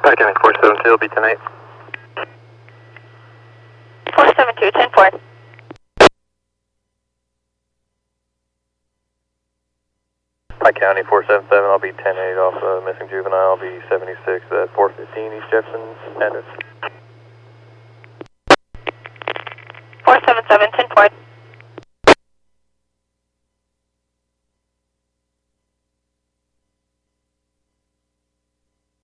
Pike County 472 will be 10-8. 472, 10-4. Pike County 477, I'll be 10-8 off missing juvenile. I'll be 76 at 415 East Jefferson address.